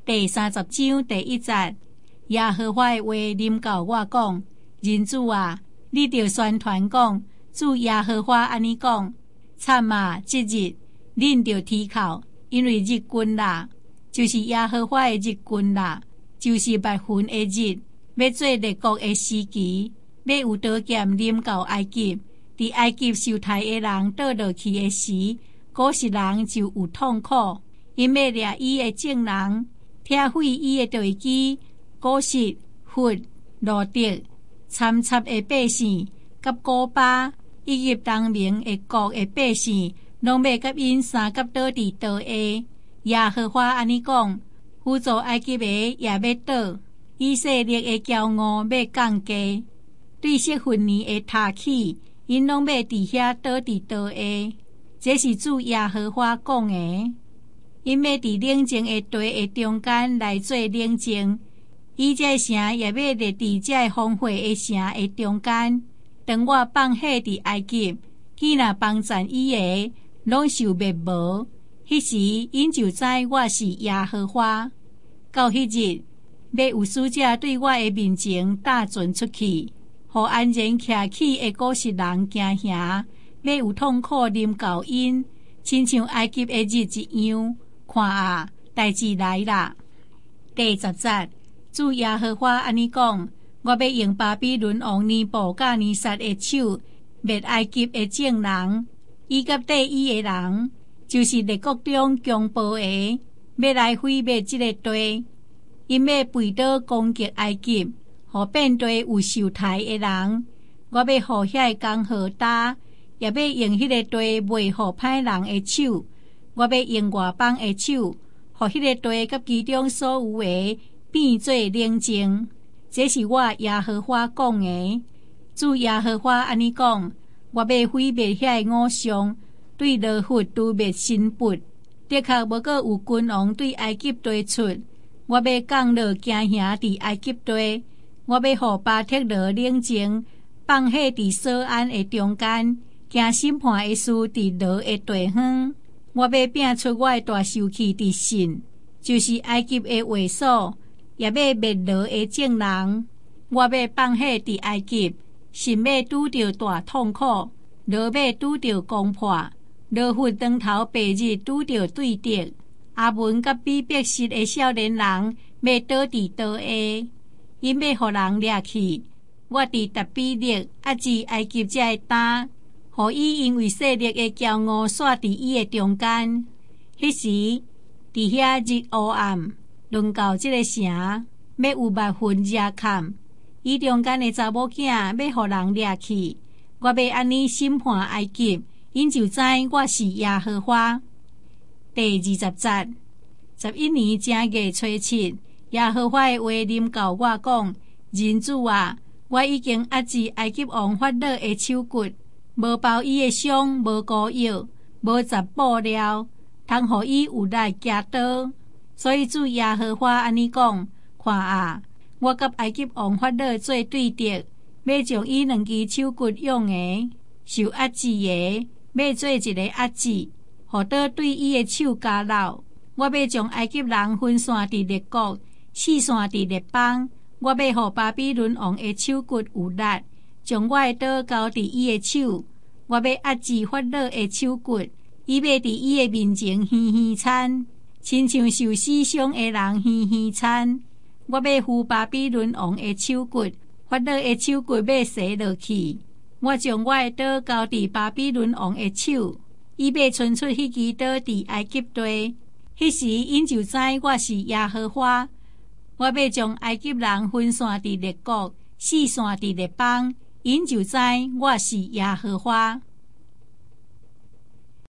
第30章第1節，耶和華的話臨到我講：人子啊，你著宣傳講，主耶和華安尼講：慘啊！即日恁著啼哭，因為日君啦，就是耶和華的日君啦，就是滅分的日，要做列國的時期，要有刀劍臨到埃及，佇埃及受害的人倒落去的時，古實人就有痛苦，因要掠伊的眾人，拆毀伊的地基，古實、弗、羅得、參插的百姓，甲古巴以及東面的國的百姓，攏要甲因三角倒佇倒下。耶和華安尼講：輔助埃及的也要倒，以色列的驕傲要降低，對色分年的他起，因攏要佇遐倒佇倒下。這是主耶和華講的。因要佇冷靜的地的中間來做冷靜，伊這城也要列佇這荒廢的城的中間。當我放火佇埃及，既若幫贊伊的，攏受滅無。迄時因就知我是耶和華。到迄日，要有使者對我的面前踏進出去，互安然徛起的古實人驚嚇，要有痛苦臨到因，親像埃及的日一樣。看啊，代志來啦！第10節，主耶和華安尼講：我要用巴比倫王尼布甲尼撒的手滅埃及的眾人，伊甲缀伊的人，就是列國中強暴的，要來毀滅這個地，因要背倒攻擊埃及，互遍地有受害的人。我要互遐江河大，也要用迄個地賣互歹人的手。我要用外邦的手，互迄個地甲其中所有的變做寧靜。這是我耶和華講的。主耶和華安尼講：我要毀滅遐個偶像，對羅弗誅滅神筆。的確無閣有君王對埃及地出。我要降落驚嚇佇埃及地。我要互巴特羅冷靜，放火佇索安的中間，行審判的事佇羅的地方。我要摒出我的大受氣佇神，就是埃及的衛所，也要滅羅的眾人。我要放火佇埃及，神要拄着大痛苦，羅要拄着攻破，羅弗當頭白日拄着對敵。阿文甲比伯實的少年人要倒佇倒下，因要互人掠去。我佇特比勒壓制埃及這個膽。互伊因為勢力的驕傲煞佇伊的中間，迄時佇遐日烏暗，輪到這個城，要有密雲遮蓋，伊中間的查某囝要互人掠去。我要安尼審判埃及，因就知我是耶和華。第20節，11年正月初7，耶和華的話臨到我講：人子啊，我已經壓制埃及王法老的手骨。無包伊的傷，無膏藥，無雜布料，通互伊有力行倒。所以主耶和華安尼講：看啊，我甲埃及王法老做對敵，要將伊兩支手骨用的、受壓制的，要做一個壓制，互倒對伊的手加老。我要將埃及人分散佇列國，四散佇列邦。我要互巴比倫王的手骨有力。將我的刀交佇伊的手，我要壓制法老的手骨，伊要佇伊的面前嘻嘻慘，親像受死傷的人嘻嘻慘。我要扶巴比倫王的手骨，法老的手骨要折落去。我將我的刀交佇巴比倫王的手，伊要伸出迄支刀佇埃及地。迄時因就知我是耶和華。我要將埃及人分散佇列國，四散佇列邦。因就知我是耶和華。